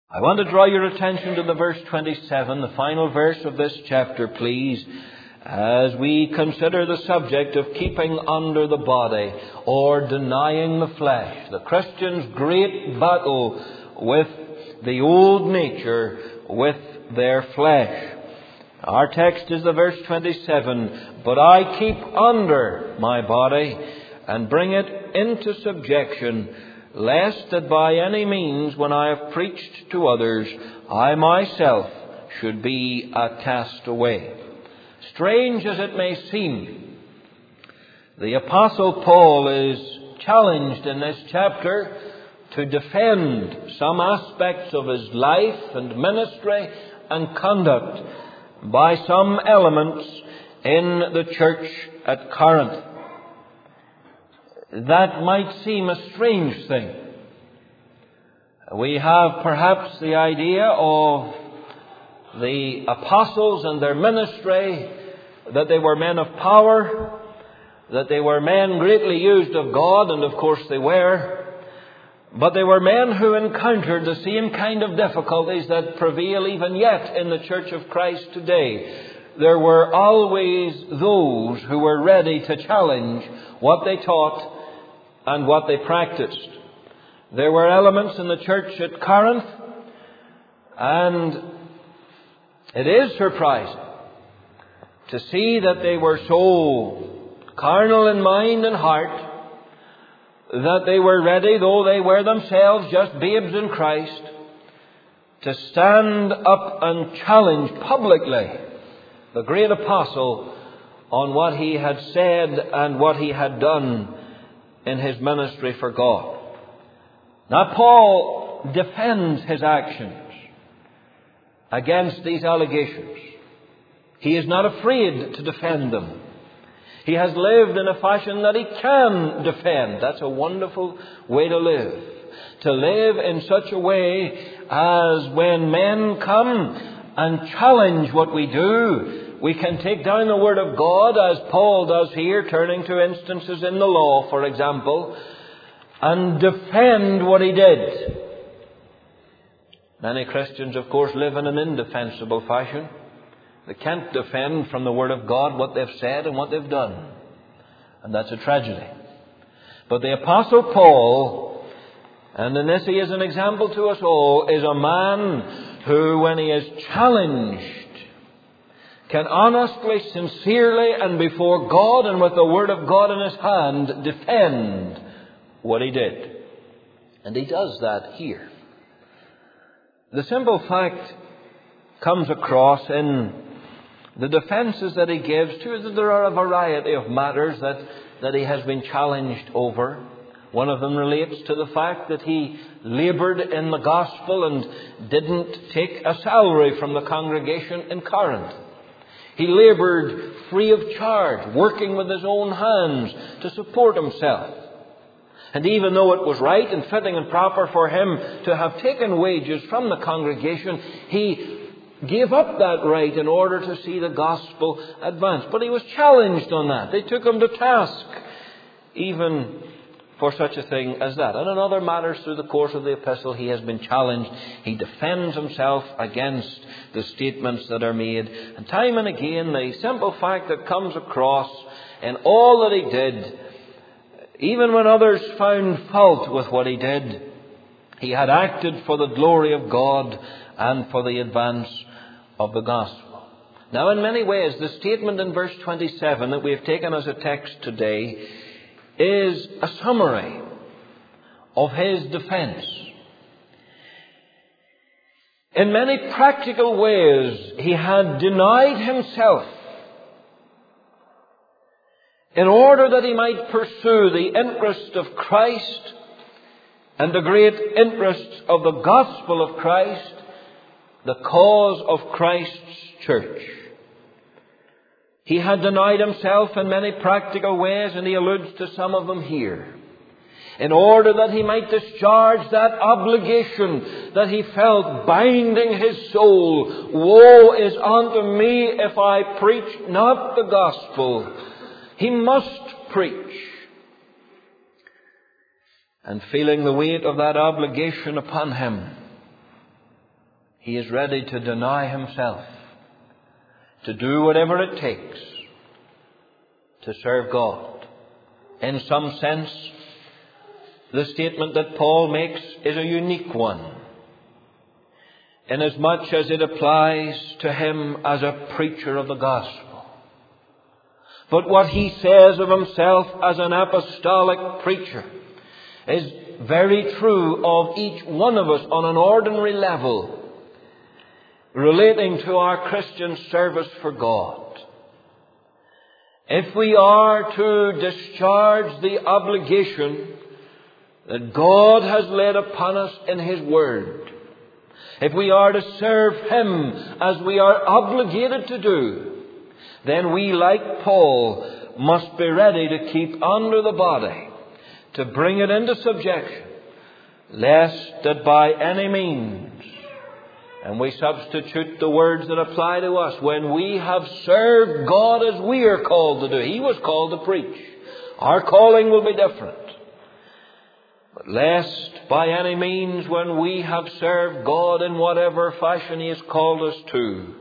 I want to draw your attention to the verse 27, the final verse of this chapter, please, as we consider the subject of keeping under the body or denying the flesh. The Christian's great battle with the old nature, with their flesh. Our text is the verse 27, "But I keep under my body and bring it into subjection, lest that by any means, when I have preached to others, I myself should be a castaway." Strange as it may seem, the Apostle Paul is challenged in this chapter to defend some aspects of his life and ministry and conduct by some elements in the church at Corinth. That might seem a strange thing. We have perhaps the idea of the apostles and their ministry, that they were men of power, that they were men greatly used of God, and of course they were. But they were men who encountered the same kind of difficulties that prevail even yet in the Church of Christ today. There were always those who were ready to challenge what they taught and what they practiced. There were elements in the church at Corinth, and it is surprising to see that they were so carnal in mind and heart that they were ready, though they were themselves just babes in Christ, to stand up and challenge publicly the great apostle on what he had said and what he had done in his ministry for God. Now, Paul defends his actions against these allegations. He is not afraid to defend them. He has lived in a fashion that he can defend. That's a wonderful way to live. To live in such a way as when men come and challenge what we do, we can take down the Word of God, as Paul does here, turning to instances in the law, for example, and defend what he did. Many Christians, of course, live in an indefensible fashion. They can't defend from the Word of God what they've said and what they've done. And that's a tragedy. But the Apostle Paul, and in this he is an example to us all, is a man who, when he is challenged, can honestly, sincerely, and before God and with the Word of God in his hand, defend what he did. And he does that here. The simple fact comes across in the defenses that he gives to. There are a variety of matters that he has been challenged over. One of them relates to the fact that he laboured in the gospel and didn't take a salary from the congregation in Corinth. He laboured free of charge, working with his own hands to support himself. And even though it was right and fitting and proper for him to have taken wages from the congregation, he gave up that right in order to see the gospel advance. But he was challenged on that. They took him to task even for such a thing as that. And in other matters through the course of the epistle, he has been challenged. He defends himself against the statements that are made. And time and again, the simple fact that comes across in all that he did, even when others found fault with what he did, he had acted for the glory of God and for the advance of the gospel. Now, in many ways, the statement in verse 27 that we have taken as a text today is a summary of his defense. In many practical ways, he had denied himself in order that he might pursue the interest of Christ and the great interests of the gospel of Christ, the cause of Christ's church. He had denied himself in many practical ways, and he alludes to some of them here, in order that he might discharge that obligation that he felt binding his soul. Woe is unto me if I preach not the gospel. He must preach. And feeling the weight of that obligation upon him, He is ready to deny himself, to do whatever it takes to serve God. In some sense, the statement that Paul makes is a unique one, inasmuch as it applies to him as a preacher of the gospel. But what he says of himself as an apostolic preacher is very true of each one of us on an ordinary level, relating to our Christian service for God. If we are to discharge the obligation that God has laid upon us in His Word, if we are to serve Him as we are obligated to do, then we, like Paul, must be ready to keep under the body, to bring it into subjection, lest that by any means, and we substitute the words that apply to us, when we have served God as we are called to do. He was called to preach. Our calling will be different. But lest by any means, when we have served God in whatever fashion He has called us to,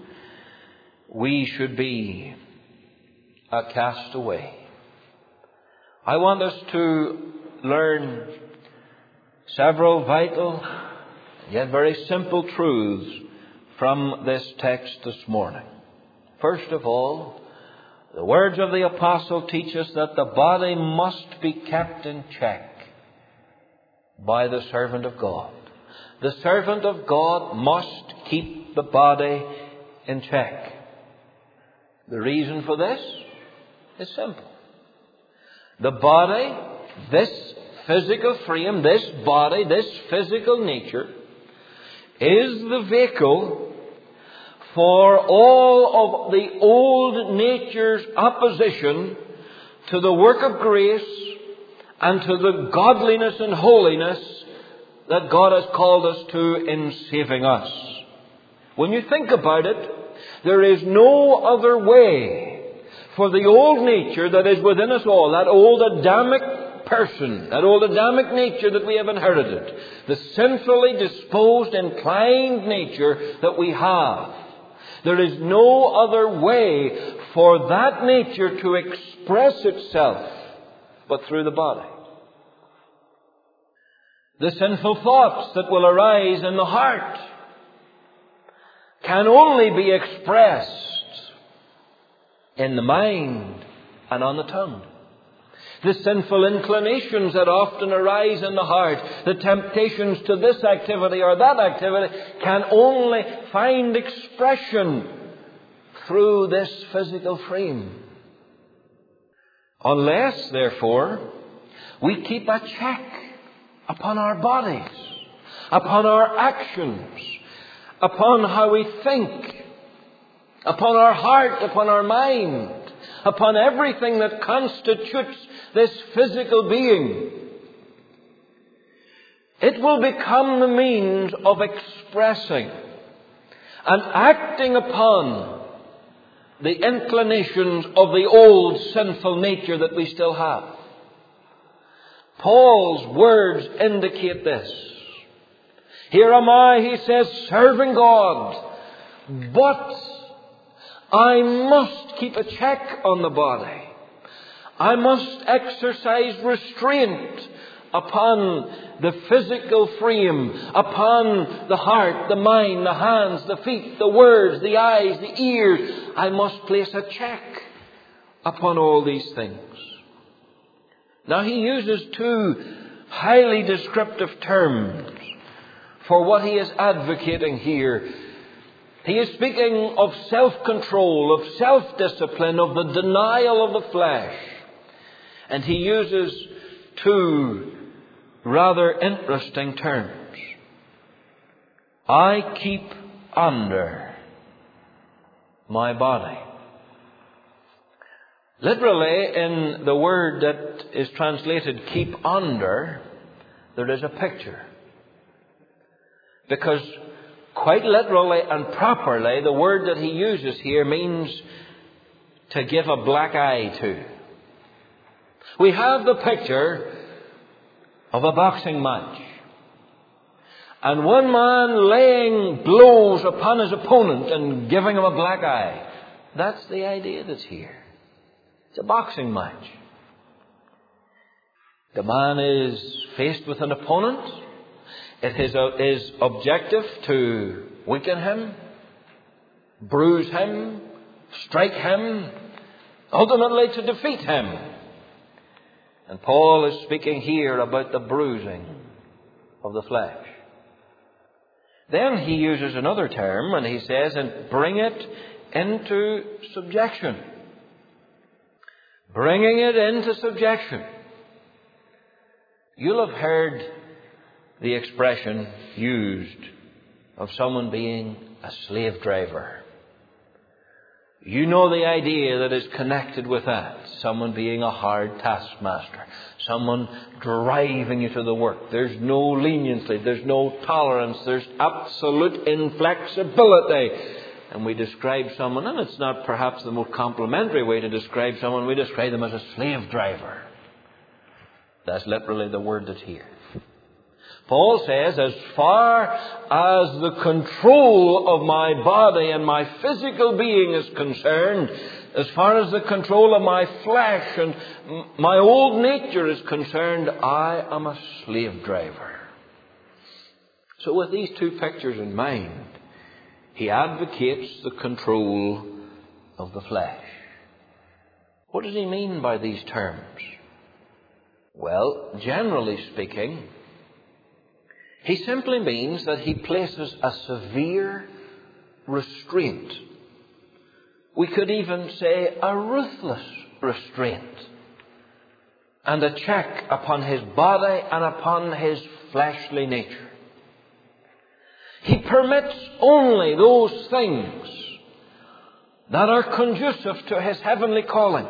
we should be a castaway. I want us to learn several vital yet very simple truths from this text this morning. First of all, the words of the apostle teach us that the body must be kept in check by the servant of God. The servant of God must keep the body in check. The reason for this is simple. The body, this physical frame, this body, this physical nature, is the vehicle for all of the old nature's opposition to the work of grace and to the godliness and holiness that God has called us to in saving us. When you think about it, there is no other way for the old nature that is within us all, that old Adamic person, that old Adamic nature that we have inherited, the sinfully disposed, inclined nature that we have. There is no other way for that nature to express itself but through the body. The sinful thoughts that will arise in the heart can only be expressed in the mind and on the tongue. The sinful inclinations that often arise in the heart, the temptations to this activity or that activity, can only find expression through this physical frame. Unless, therefore, we keep a check upon our bodies, upon our actions, upon how we think, upon our heart, upon our mind, upon everything that constitutes this physical being, it will become the means of expressing and acting upon the inclinations of the old sinful nature that we still have. Paul's words indicate this. Here am I, he says, serving God, but I must keep a check on the body. I must exercise restraint upon the physical frame, upon the heart, the mind, the hands, the feet, the words, the eyes, the ears. I must place a check upon all these things. Now he uses two highly descriptive terms for what he is advocating here. He is speaking of self-control, of self-discipline, of the denial of the flesh. And he uses two rather interesting terms. I keep under my body. Literally, in the word that is translated keep under, there is a picture. Because quite literally and properly, the word that he uses here means to give a black eye to. We have the picture of a boxing match. And one man laying blows upon his opponent and giving him a black eye. That's the idea that's here. It's a boxing match. The man is faced with an opponent. It is his objective to weaken him, bruise him, strike him, ultimately to defeat him. And Paul is speaking here about the bruising of the flesh. Then he uses another term and he says, and bring it into subjection. Bringing it into subjection. You'll have heard the expression used of someone being a slave driver. You know the idea that is connected with that. Someone being a hard taskmaster. Someone driving you to the work. There's no leniency. There's no tolerance. There's absolute inflexibility. And we describe someone, and it's not perhaps the most complimentary way to describe someone, we describe them as a slave driver. That's literally the word that's here. Paul says, as far as the control of my body and my physical being is concerned, as far as the control of my flesh and my old nature is concerned, I am a slave driver. So with these two pictures in mind, he advocates the control of the flesh. What does he mean by these terms? Well, generally speaking, he simply means that he places a severe restraint. We could even say a ruthless restraint and a check upon his body and upon his fleshly nature. He permits only those things that are conducive to his heavenly calling.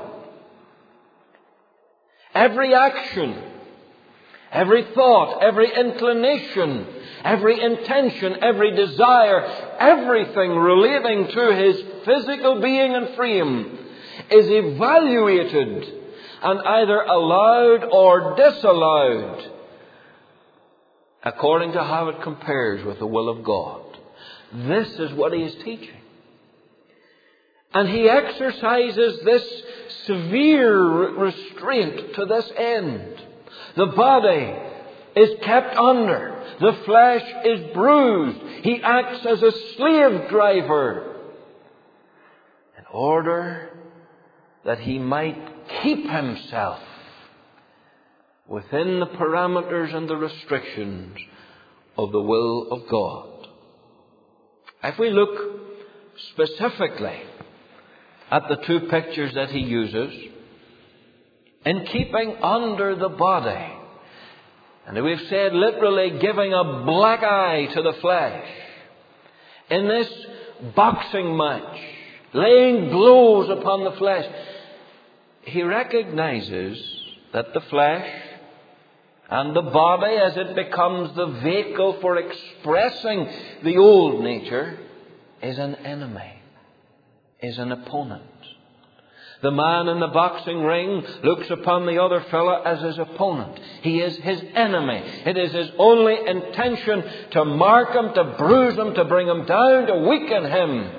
Every action, every thought, every inclination, every intention, every desire, everything relating to his physical being and frame is evaluated and either allowed or disallowed according to how it compares with the will of God. This is what he is teaching. And he exercises this severe restraint to this end. The body is kept under. The flesh is bruised. He acts as a slave driver in order that he might keep himself within the parameters and the restrictions of the will of God. If we look specifically at the two pictures that he uses, in keeping under the body, and we've said literally giving a black eye to the flesh, in this boxing match, laying blows upon the flesh, he recognizes that the flesh and the body, as it becomes the vehicle for expressing the old nature, is an enemy, is an opponent. The man in the boxing ring looks upon the other fellow as his opponent. He is his enemy. It is his only intention to mark him, to bruise him, to bring him down, to weaken him.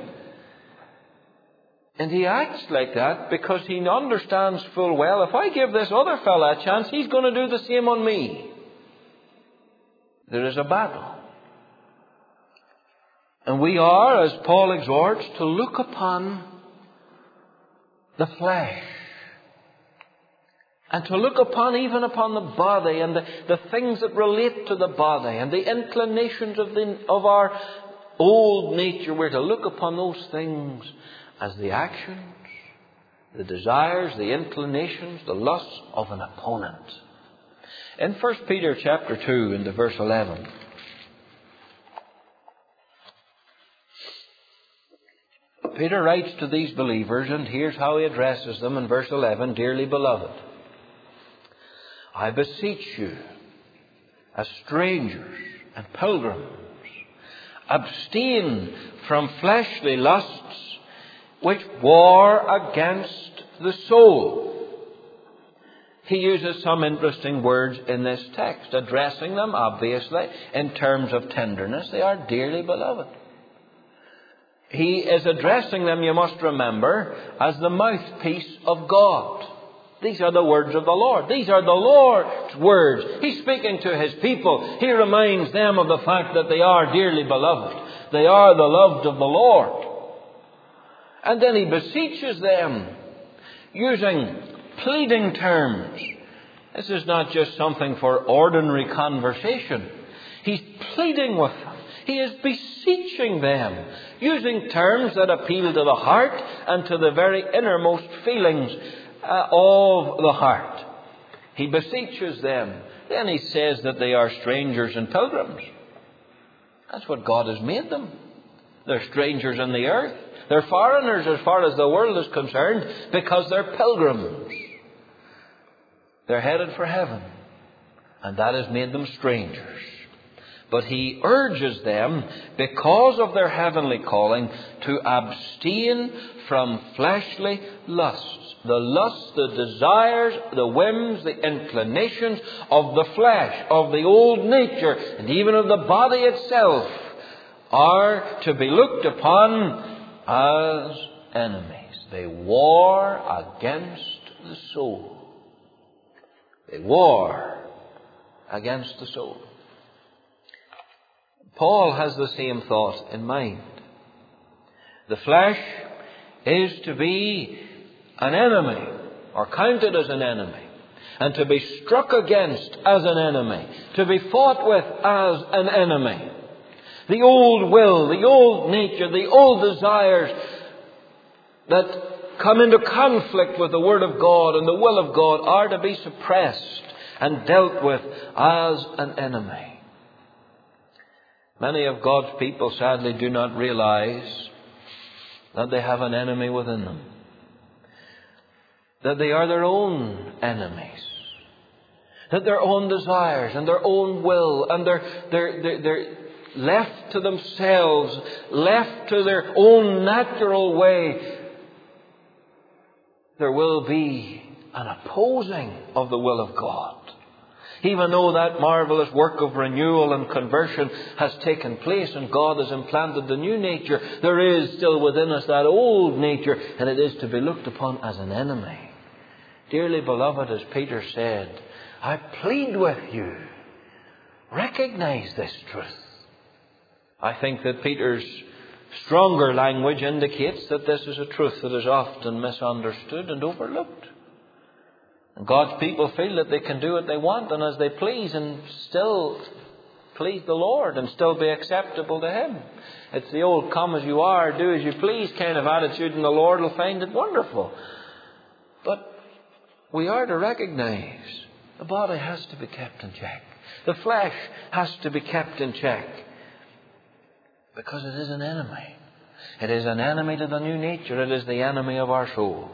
And he acts like that because he understands full well, if I give this other fellow a chance, he's going to do the same on me. There is a battle. And we are, as Paul exhorts, to look upon the flesh. And to look upon, even upon the body and the things that relate to the body and the inclinations of our old nature. We're to look upon those things as the actions, the desires, the inclinations, the lusts of an opponent. In 1 Peter chapter 2 and verse 11, Peter writes to these believers, and here's how he addresses them in verse 11. Dearly beloved, I beseech you, as strangers and pilgrims, abstain from fleshly lusts which war against the soul. he uses some interesting words in this text, addressing them, obviously, in terms of tenderness. They are dearly beloved. He is addressing them, you must remember, as the mouthpiece of God. These are the words of the Lord. These are the Lord's words. He's speaking to His people. He reminds them of the fact that they are dearly beloved. They are the loved of the Lord. And then He beseeches them using pleading terms. This is not just something for ordinary conversation. He's pleading with them. He is beseeching them, using terms that appeal to the heart and to the very innermost feelings of the heart. He beseeches them. Then He says that they are strangers and pilgrims. That's what God has made them. They're strangers in the earth. They're foreigners as far as the world is concerned, because they're pilgrims. They're headed for heaven, and that has made them strangers. But He urges them, because of their heavenly calling, to abstain from fleshly lusts. The lusts, the desires, the whims, the inclinations of the flesh, of the old nature, and even of the body itself, are to be looked upon as enemies. They war against the soul. They war against the soul. Paul has the same thought in mind. The flesh is to be an enemy, or counted as an enemy, and to be struck against as an enemy, to be fought with as an enemy. The old will, the old nature, the old desires that come into conflict with the Word of God and the will of God are to be suppressed and dealt with as an enemy. Many of God's people sadly do not realize that they have an enemy within them, that they are their own enemies, that their own desires and their own will and they're left to themselves, left to their own natural way, there will be an opposing of the will of God. Even though that marvelous work of renewal and conversion has taken place and God has implanted the new nature, there is still within us that old nature, and it is to be looked upon as an enemy. Dearly beloved, as Peter said, I plead with you, recognize this truth. I think that Peter's stronger language indicates that this is a truth that is often misunderstood and overlooked. And God's people feel that they can do what they want and as they please and still please the Lord and still be acceptable to Him. It's the old come as you are, do as you please kind of attitude, and the Lord will find it wonderful. But we are to recognize the body has to be kept in check. The flesh has to be kept in check, because it is an enemy. It is an enemy to the new nature. It is the enemy of our souls.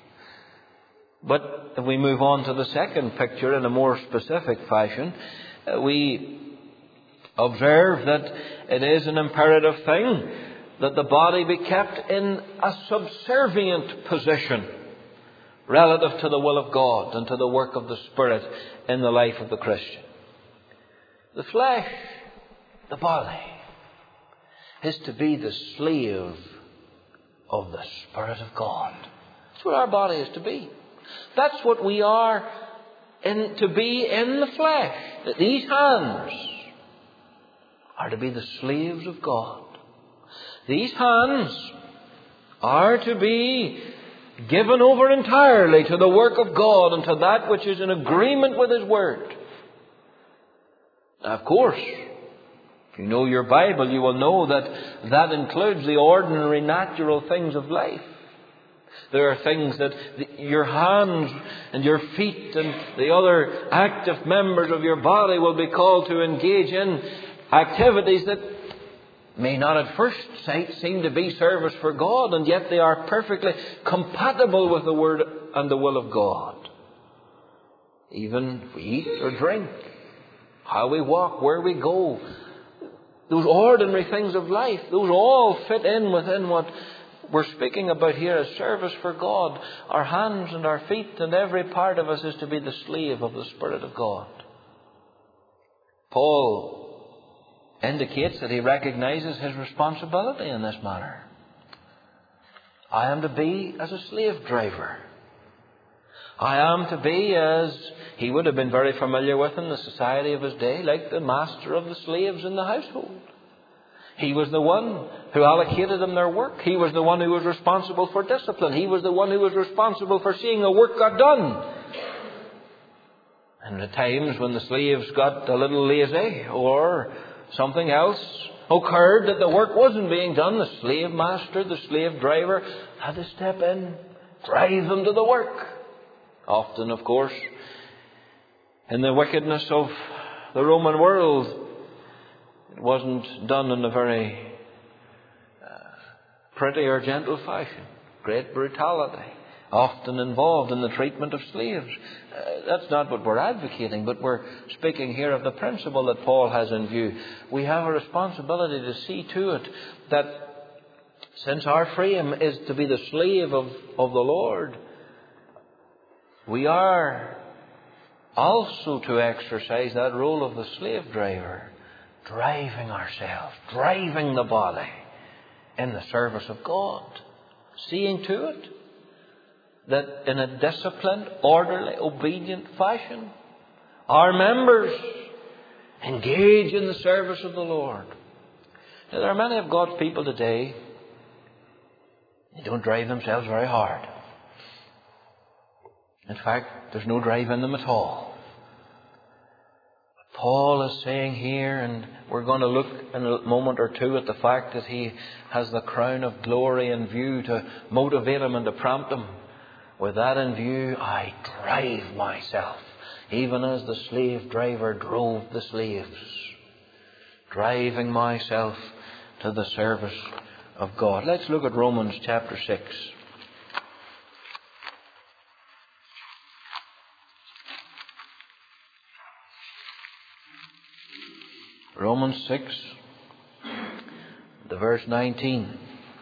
But if we move on to the second picture in a more specific fashion, we observe that it is an imperative thing that the body be kept in a subservient position relative to the will of God and to the work of the Spirit in the life of the Christian. The flesh, the body, is to be the slave of the Spirit of God. That's what our body is to be. That's what we are to be in the flesh. That these hands are to be the slaves of God. These hands are to be given over entirely to the work of God and to that which is in agreement with His Word. Now, of course, if you know your Bible, you will know that that includes the ordinary natural things of life. There are things that your hands and your feet and the other active members of your body will be called to engage in activities that may not at first sight seem to be service for God, and yet they are perfectly compatible with the Word and the will of God. Even if we eat or drink, how we walk, where we go, those ordinary things of life, those all fit in within what we're speaking about here is service for God. Our hands and our feet and every part of us is to be the slave of the Spirit of God. Paul indicates that he recognizes his responsibility in this matter. I am to be as a slave driver. I am to be, as he would have been very familiar with in the society of his day, like the master of the slaves in the household. He was the one who allocated them their work. He was the one who was responsible for discipline. He was the one who was responsible for seeing the work got done. And at times when the slaves got a little lazy or something else occurred that the work wasn't being done, the slave master, the slave driver had to step in, drive them to the work. Often, of course, in the wickedness of the Roman world, it wasn't done in a very pretty or gentle fashion. Great brutality often involved in the treatment of slaves. That's not what we're advocating, but we're speaking here of the principle that Paul has in view. We have a responsibility to see to it that since our frame is to be the slave of the Lord, we are also to exercise that role of the slave driver, driving ourselves, driving the body in the service of God, seeing to it that in a disciplined, orderly, obedient fashion, our members engage in the service of the Lord. Now, there are many of God's people today who don't drive themselves very hard. In fact, there's no drive in them at all. Paul is saying here, and we're going to look in a moment or two at the fact that he has the crown of glory in view to motivate him and to prompt him. With that in view, I drive myself, even as the slave driver drove the slaves, driving myself to the service of God. Let's look at Romans chapter 6. Romans 6, the verse 19.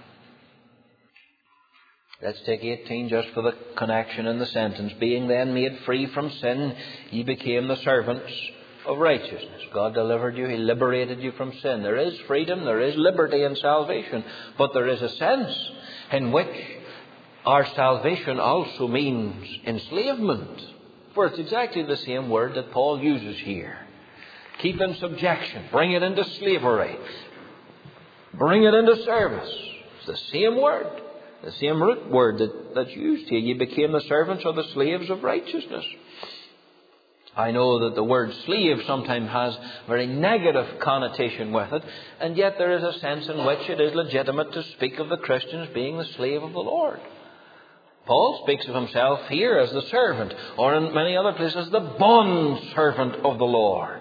Let's take 18 just for the connection in the sentence. Being then made free from sin, ye became the servants of righteousness. God delivered you. He liberated you from sin. There is freedom. There is liberty in salvation. But there is a sense in which our salvation also means enslavement. For it's exactly the same word that Paul uses here. Keep in subjection. Bring it into slavery. Bring it into service. It's the same word. The same root word that's used here. You became the servants or the slaves of righteousness. I know that the word slave sometimes has a very negative connotation with it, and yet there is a sense in which it is legitimate to speak of the Christians being the slave of the Lord. Paul speaks of himself here as the servant, or in many other places, the bond servant of the Lord.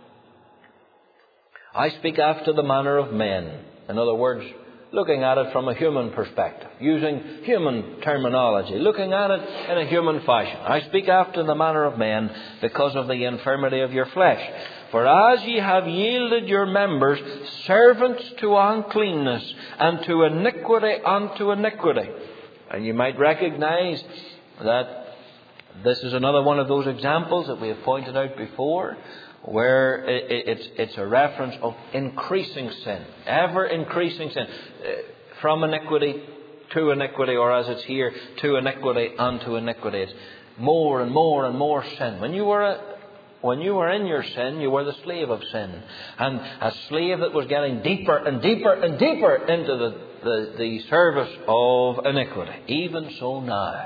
I speak after the manner of men. In other words, looking at it from a human perspective, using human terminology, looking at it in a human fashion. I speak after the manner of men because of the infirmity of your flesh. For as ye have yielded your members servants to uncleanness and to iniquity unto iniquity. And you might recognize that this is another one of those examples that we have pointed out before, where it's a reference of increasing sin, ever increasing sin, from iniquity to iniquity, or as it's here, to iniquity unto iniquity. It's more and more and more sin. When you were in your sin, you were the slave of sin, and a slave that was getting deeper and deeper and deeper into the service of iniquity. Even so now,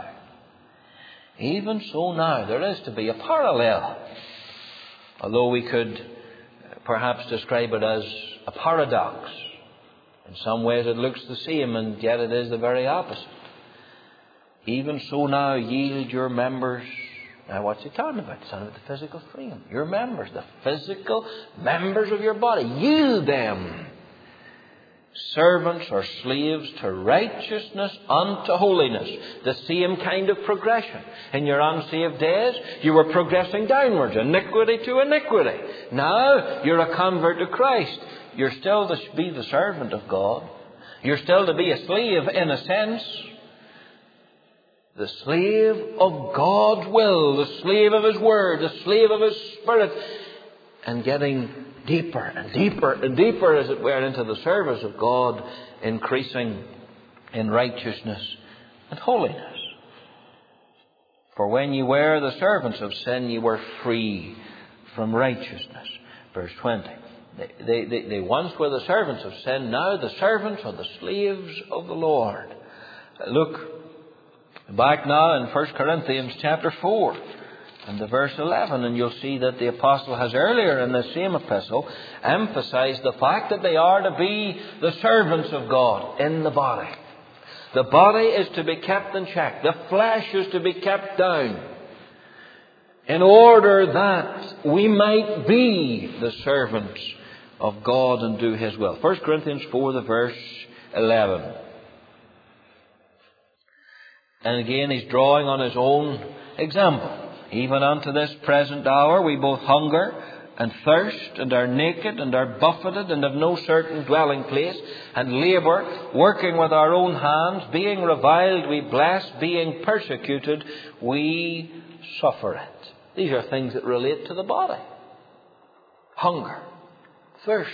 there is to be a parallel. Although we could perhaps describe it as a paradox. In some ways it looks the same, and yet it is the very opposite. Even so now yield your members. Now what's he talking about? It's talking about the physical frame. Your members, the physical members of your body. Yield them. Servants or slaves to righteousness unto holiness. The same kind of progression. In your unsaved days, you were progressing downwards, iniquity to iniquity. Now, you're a convert to Christ. You're still to be the servant of God. You're still to be a slave in a sense. The slave of God's will, the slave of His Word, the slave of His Spirit, and getting deeper and deeper and deeper, as it were, into the service of God, increasing in righteousness and holiness. For when you were the servants of sin, you were free from righteousness. Verse 20. They once were the servants of sin, now the servants or the slaves of the Lord. Look back now in 1 Corinthians chapter 4 and the verse 11, and you'll see that the apostle has earlier in the same epistle emphasized the fact that they are to be the servants of God in the body. The body is to be kept in check. The flesh is to be kept down, in order that we might be the servants of God and do His will. 1 Corinthians 4, the verse 11. And again, he's drawing on his own example. Even unto this present hour we both hunger and thirst, and are naked, and are buffeted, and have no certain dwelling place, and labour, working with our own hands, being reviled we bless, being persecuted we suffer it. These are things that relate to the body. Hunger, thirst,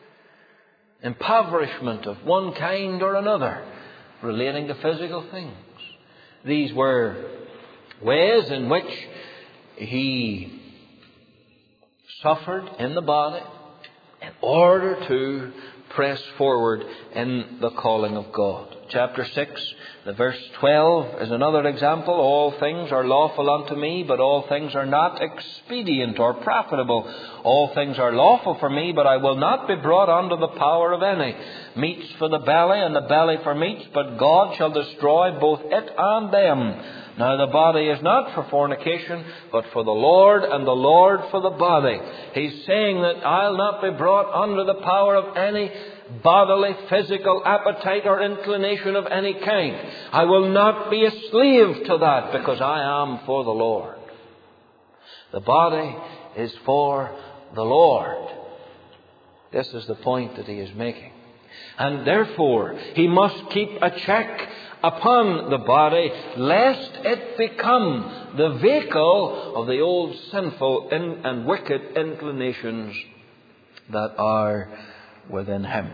impoverishment of one kind or another, relating to physical things. These were ways in which he suffered in the body in order to press forward in the calling of God. Chapter 6, the verse 12 is another example. All things are lawful unto me, but all things are not expedient or profitable. All things are lawful for me, but I will not be brought under the power of any. Meats for the belly, and the belly for meats, but God shall destroy both it and them. Now the body is not for fornication, but for the Lord, and the Lord for the body. He's saying that I'll not be brought under the power of any bodily, physical appetite or inclination of any kind. I will not be a slave to that, because I am for the Lord. The body is for the Lord. This is the point that he is making. And therefore, he must keep a check upon the body, lest it become the vehicle of the old sinful and wicked inclinations that are within him.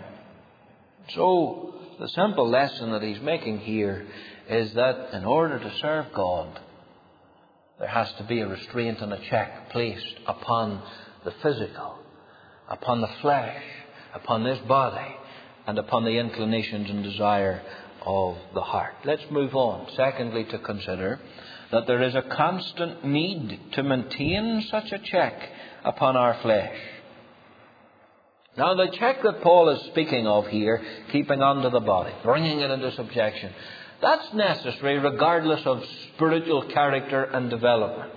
So, the simple lesson that he's making here is that in order to serve God, there has to be a restraint and a check placed upon the physical, upon the flesh, upon this body, and upon the inclinations and desire of the heart. Let's move on. Secondly, to consider that there is a constant need to maintain such a check upon our flesh. Now, the check that Paul is speaking of here, keeping under the body, bringing it into subjection, that's necessary regardless of spiritual character and development.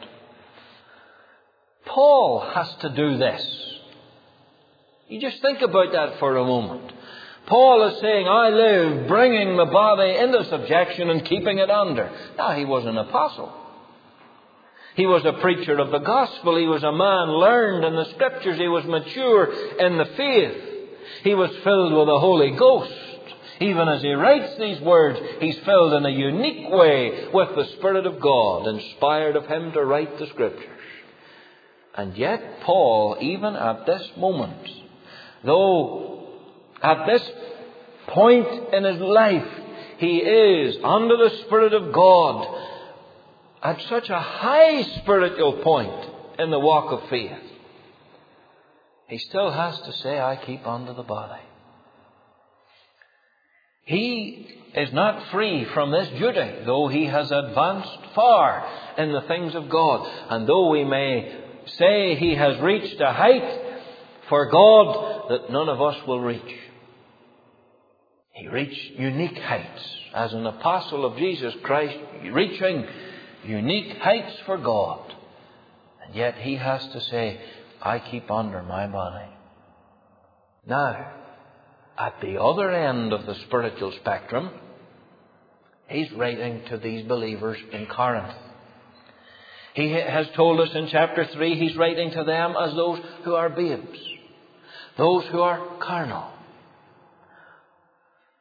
Paul has to do this. You just think about that for a moment. Paul is saying, I live bringing the body into subjection and keeping it under. Now, he was an apostle. He was a preacher of the gospel. He was a man learned in the Scriptures. He was mature in the faith. He was filled with the Holy Ghost. Even as he writes these words, he's filled in a unique way with the Spirit of God, inspired of him to write the Scriptures. And yet Paul, even at this moment, though at this point in his life he is under the Spirit of God, at such a high spiritual point in the walk of faith, he still has to say, I keep under the body. He is not free from this duty, though he has advanced far in the things of God. And though we may say he has reached a height for God that none of us will reach. He reached unique heights as an apostle of Jesus Christ, reaching unique heights for God. And yet he has to say, I keep under my body. Now, at the other end of the spiritual spectrum, he's writing to these believers in Corinth. He has told us in chapter 3, he's writing to them as those who are babes, those who are carnal.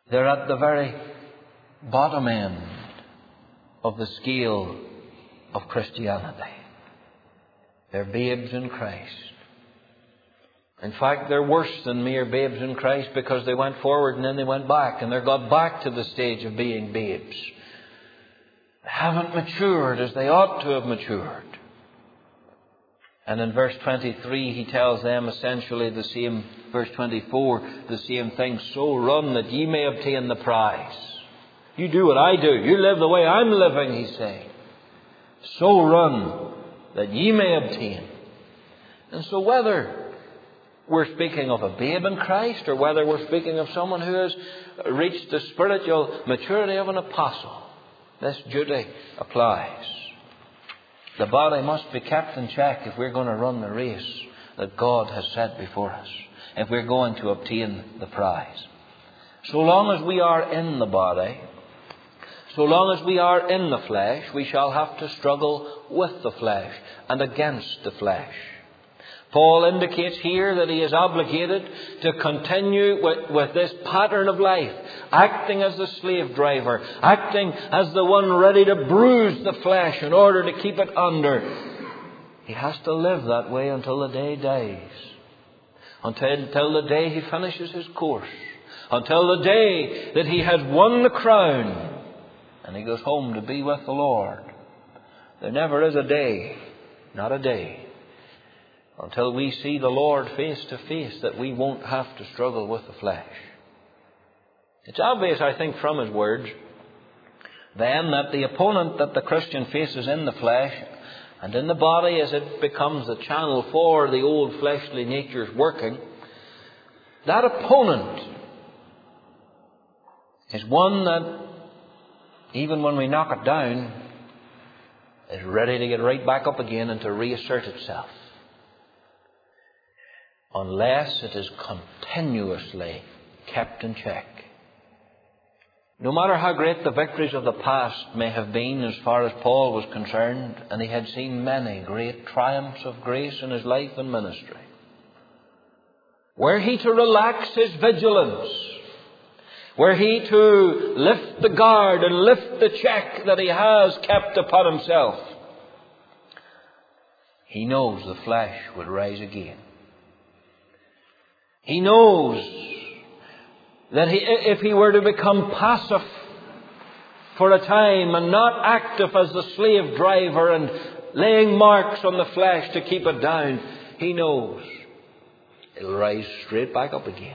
They're at the very bottom end of the scale of Christianity. They're babes in Christ. In fact, they're worse than mere babes in Christ, because they went forward and then they went back, and they got back to the stage of being babes. They haven't matured as they ought to have matured. And in verse 23 he tells them essentially the same, verse 24, the same thing. So run that ye may obtain the prize. You do what I do. You live the way I'm living, he's saying. So run that ye may obtain. And so whether we're speaking of a babe in Christ, or whether we're speaking of someone who has reached the spiritual maturity of an apostle, this duty applies. The body must be kept in check if we're going to run the race that God has set before us, if we're going to obtain the prize. So long as we are in the body, so long as we are in the flesh, we shall have to struggle with the flesh and against the flesh. Paul indicates here that he is obligated to continue with this pattern of life, acting as the slave driver, acting as the one ready to bruise the flesh in order to keep it under. He has to live that way until the day dies, until the day he finishes his course, until the day that he has won the crown and he goes home to be with the Lord. There never is a day, not a day, until we see the Lord face to face, that we won't have to struggle with the flesh. It's obvious, I think, from his words, then, that the opponent that the Christian faces in the flesh and in the body, as it becomes the channel for the old fleshly nature's working, that opponent is one that, even when we knock it down, is ready to get right back up again and to reassert itself, unless it is continuously kept in check. No matter how great the victories of the past may have been as far as Paul was concerned, and he had seen many great triumphs of grace in his life and ministry, were he to relax his vigilance, were he to lift the guard and lift the check that he has kept upon himself, he knows the flesh would rise again. He knows that if he were to become passive for a time and not active as the slave driver and laying marks on the flesh to keep it down, he knows it'll rise straight back up again.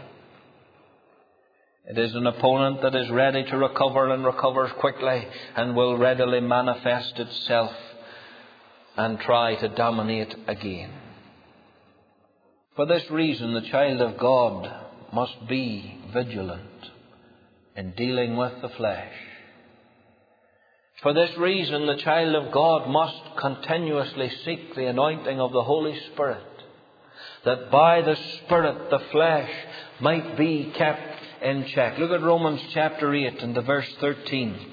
It is an opponent that is ready to recover and recovers quickly and will readily manifest itself and try to dominate again. For this reason, the child of God must be vigilant in dealing with the flesh. For this reason, the child of God must continuously seek the anointing of the Holy Spirit, that by the Spirit the flesh might be kept in check. Look at Romans chapter 8 and the verse 13.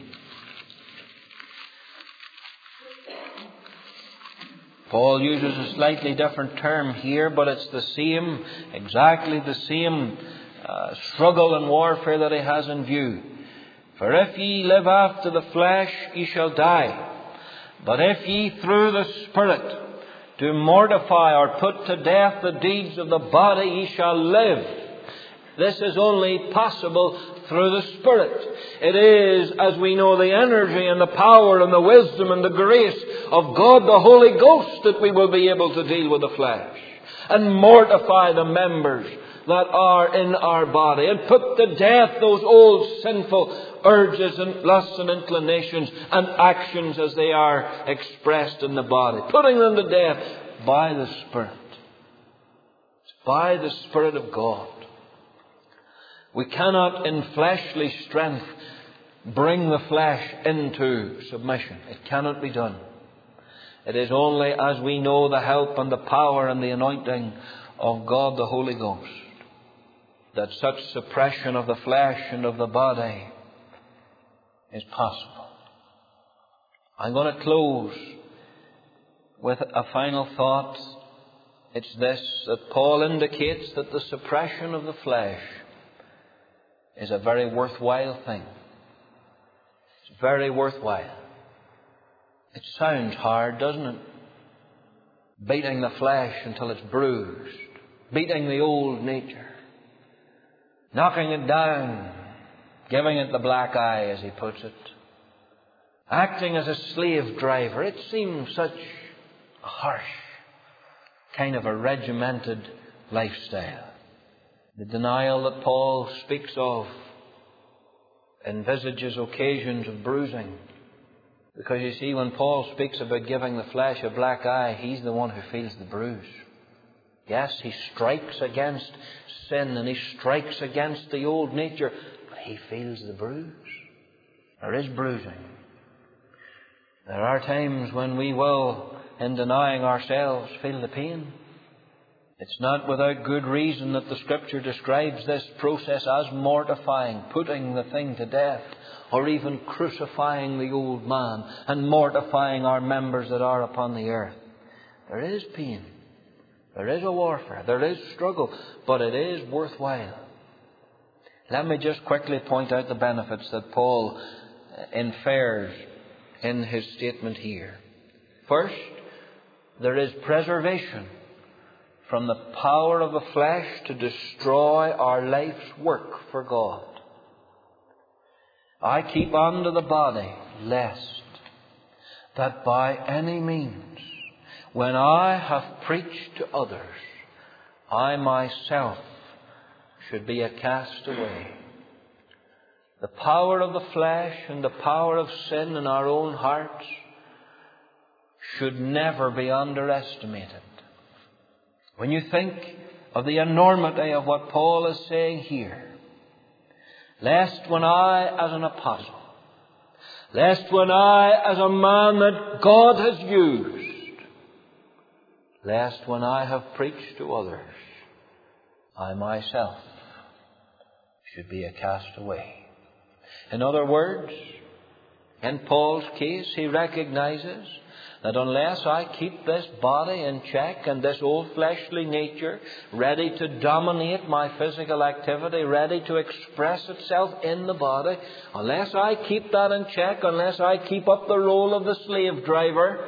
Paul uses a slightly different term here, but it's the same, exactly the same struggle and warfare that he has in view. For if ye live after the flesh, ye shall die. But if ye through the Spirit do mortify or put to death the deeds of the body, ye shall live. This is only possible through the Spirit. It is, as we know, the energy and the power and the wisdom and the grace of God the Holy Ghost that we will be able to deal with the flesh and mortify the members that are in our body and put to death those old sinful urges and lusts and inclinations and actions as they are expressed in the body, putting them to death by the Spirit. It's by the Spirit of God. We cannot in fleshly strength bring the flesh into submission. It cannot be done. It is only as we know the help and the power and the anointing of God the Holy Ghost that such suppression of the flesh and of the body is possible. I'm going to close with a final thought. It's this, that Paul indicates that the suppression of the flesh is a very worthwhile thing. It's very worthwhile. It sounds hard, doesn't it? Beating the flesh until it's bruised. Beating the old nature. Knocking it down. Giving it the black eye, as he puts it. Acting as a slave driver. It seems such a harsh, kind of a regimented lifestyle. The denial that Paul speaks of envisages occasions of bruising. Because you see, when Paul speaks about giving the flesh a black eye, he's the one who feels the bruise. Yes, he strikes against sin and he strikes against the old nature, but he feels the bruise. There is bruising. There are times when we will, in denying ourselves, feel the pain. It's not without good reason that the Scripture describes this process as mortifying, putting the thing to death, or even crucifying the old man and mortifying our members that are upon the earth. There is pain. There is a warfare. There is struggle. But it is worthwhile. Let me just quickly point out the benefits that Paul infers in his statement here. First, there is preservation from the power of the flesh to destroy our life's work for God. I keep unto the body, lest that by any means, when I have preached to others, I myself should be a castaway. The power of the flesh and the power of sin in our own hearts should never be underestimated. When you think of the enormity of what Paul is saying here, lest when I, as an apostle, lest when I, as a man that God has used, lest when I have preached to others, I myself should be a castaway. In other words, in Paul's case, he recognizes that unless I keep this body in check and this old fleshly nature ready to dominate my physical activity, ready to express itself in the body, unless I keep that in check, unless I keep up the role of the slave driver,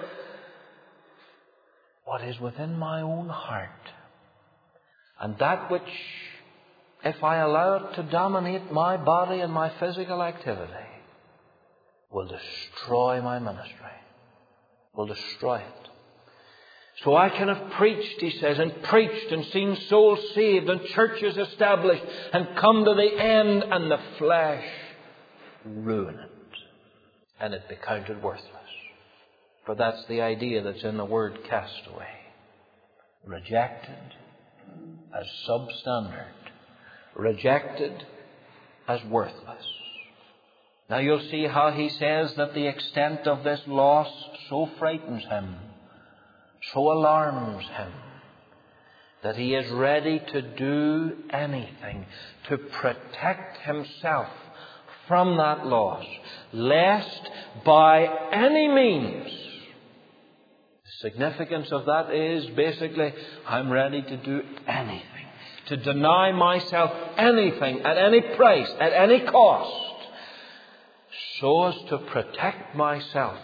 what is within my own heart, and that which, if I allow it to dominate my body and my physical activity, will destroy my ministry. Will destroy it. So I can have preached, he says, and seen souls saved and churches established and come to the end, and the flesh ruin it. And it be counted worthless. For that's the idea that's in the word castaway. Rejected as substandard. Rejected as worthless. Now you'll see how he says that the extent of this loss so frightens him, so alarms him, that he is ready to do anything to protect himself from that loss, lest by any means. The significance of that is basically, I'm ready to do anything, to deny myself anything at any price, at any cost, so as to protect myself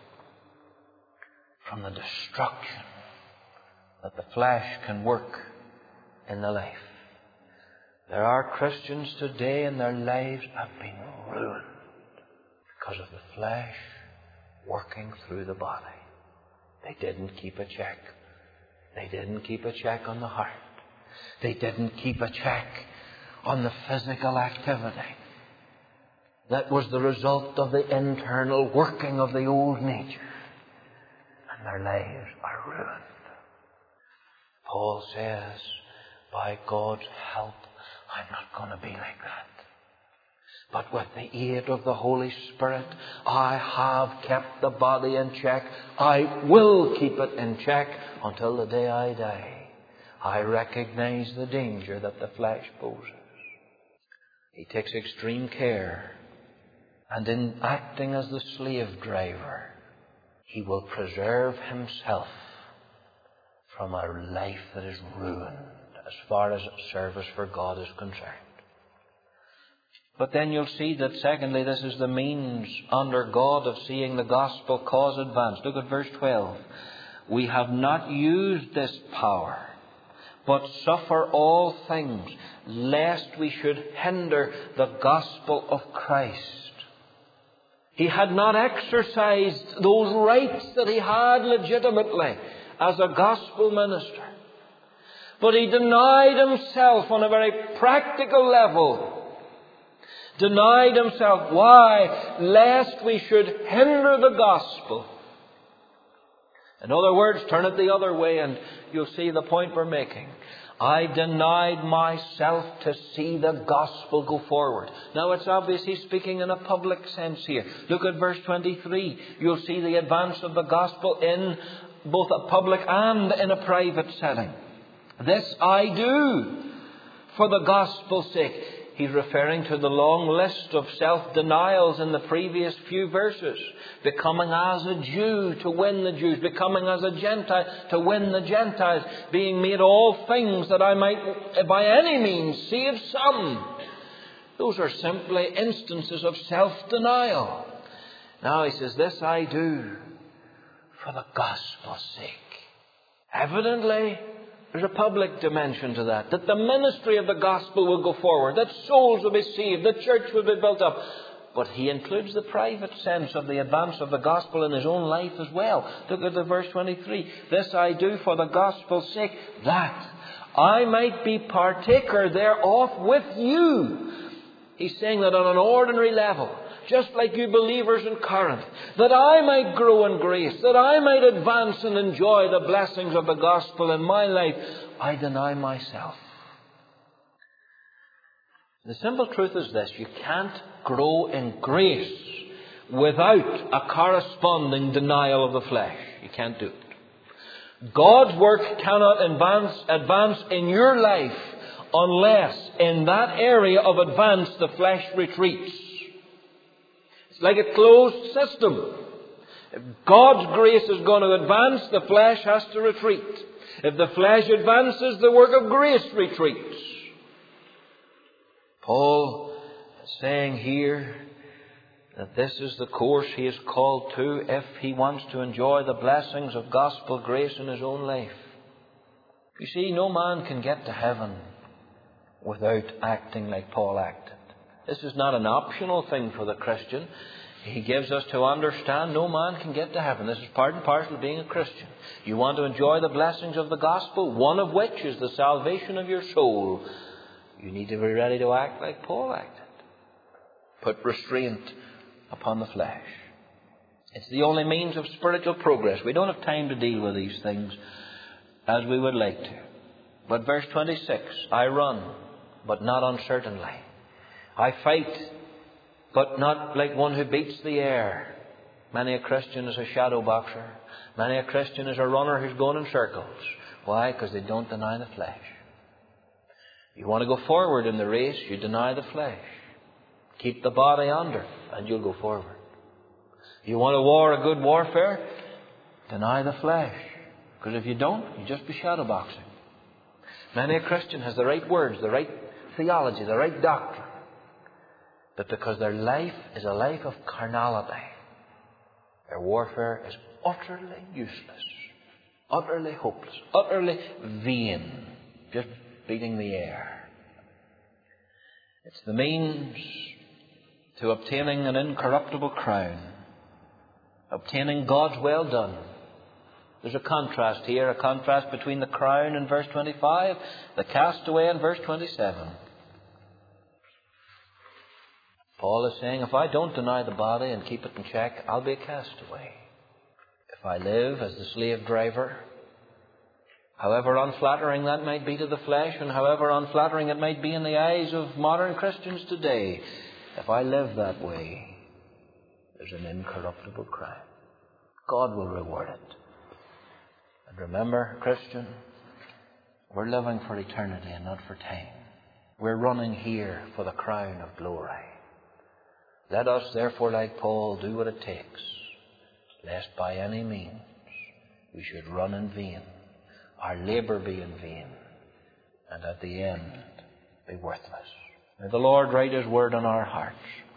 from the destruction that the flesh can work in the life. There are Christians today and their lives have been ruined because of the flesh working through the body. They didn't keep a check. They didn't keep a check on the heart. They didn't keep a check on the physical activity. That was the result of the internal working of the old nature. And their lives are ruined. Paul says, by God's help, I'm not going to be like that. But with the aid of the Holy Spirit, I have kept the body in check. I will keep it in check until the day I die. I recognize the danger that the flesh poses. He takes extreme care. And in acting as the slave driver, he will preserve himself from a life that is ruined as far as service for God is concerned. But then you'll see that secondly, this is the means under God of seeing the gospel cause advance. Look at verse 12. We have not used this power, but suffer all things, lest we should hinder the gospel of Christ. He had not exercised those rights that he had legitimately as a gospel minister. But he denied himself on a very practical level. Denied himself. Why? Lest we should hinder the gospel. In other words, turn it the other way and you'll see the point we're making. I denied myself to see the gospel go forward. Now it's obvious he's speaking in a public sense here. Look at verse 23. You'll see the advance of the gospel in both a public and in a private setting. This I do for the gospel's sake. He's referring to the long list of self-denials in the previous few verses. Becoming as a Jew to win the Jews. Becoming as a Gentile to win the Gentiles. Being made all things that I might by any means save some. Those are simply instances of self-denial. Now he says, this I do for the gospel's sake. Evidently, there's a public dimension to that. That the ministry of the gospel will go forward. That souls will be saved. The church will be built up. But he includes the private sense of the advance of the gospel in his own life as well. Look at the verse 23. This I do for the gospel's sake, that I might be partaker thereof with you. He's saying that on an ordinary level, just like you believers in Corinth, that I might grow in grace, that I might advance and enjoy the blessings of the gospel in my life, I deny myself. The simple truth is this: you can't grow in grace without a corresponding denial of the flesh. You can't do it. God's work cannot advance in your life unless in that area of advance the flesh retreats. It's like a closed system. If God's grace is going to advance, the flesh has to retreat. If the flesh advances, the work of grace retreats. Paul is saying here that this is the course he is called to if he wants to enjoy the blessings of gospel grace in his own life. You see, no man can get to heaven without acting like Paul acted. This is not an optional thing for the Christian. He gives us to understand no man can get to heaven. This is part and parcel of being a Christian. You want to enjoy the blessings of the gospel, one of which is the salvation of your soul. You need to be ready to act like Paul acted. Put restraint upon the flesh. It's the only means of spiritual progress. We don't have time to deal with these things as we would like to. But verse 26, I run, but not uncertainly. I fight, but not like one who beats the air. Many a Christian is a shadow boxer. Many a Christian is a runner who's going in circles. Why? Because they don't deny the flesh. You want to go forward in the race, you deny the flesh. Keep the body under, and you'll go forward. You want to war a good warfare, deny the flesh. Because if you don't, you'll just be shadow boxing. Many a Christian has the right words, the right theology, the right doctrine. But because their life is a life of carnality, their warfare is utterly useless, utterly hopeless, utterly vain, just beating the air. It's the means to obtaining an incorruptible crown, obtaining God's well done. There's a contrast here, a contrast between the crown in verse 25, the castaway in verse 27. Paul is saying, if I don't deny the body and keep it in check, I'll be a castaway. If I live as the slave driver, however unflattering that might be to the flesh and however unflattering it might be in the eyes of modern Christians today, if I live that way, there's an incorruptible crown. God will reward it. And remember, Christian, we're living for eternity and not for time. We're running here for the crown of glory. Let us, therefore, like Paul, do what it takes, lest by any means we should run in vain, our labour be in vain, and at the end be worthless. May the Lord write His word on our hearts.